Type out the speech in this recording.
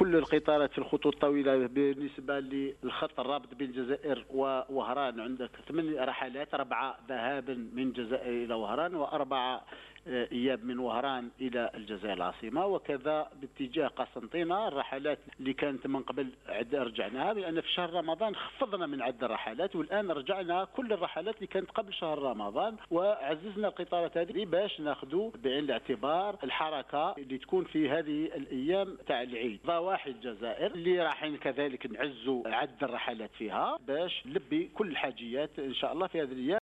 كل القطارات في الخطوط الطويله بالنسبه للخط الرابط بين الجزائر ووهران عندك 8 رحلات، 4 ذهابا من الجزائر الى وهران و4 اياب من وهران الى الجزائر العاصمه، وكذا باتجاه قسنطينه الرحلات اللي كانت من قبل رجعناها، لان في شهر رمضان خفضنا من عدد الرحلات والان رجعنا كل الرحلات اللي كانت قبل شهر رمضان، وعززنا القطارات هذه باش ناخذوا بعين الاعتبار الحركه اللي تكون في هذه الايام تاع العيد. ضواحي الجزائر اللي رايحين كذلك نعزوا عدد الرحلات فيها باش نلبي كل الحاجيات ان شاء الله في هذه الايام.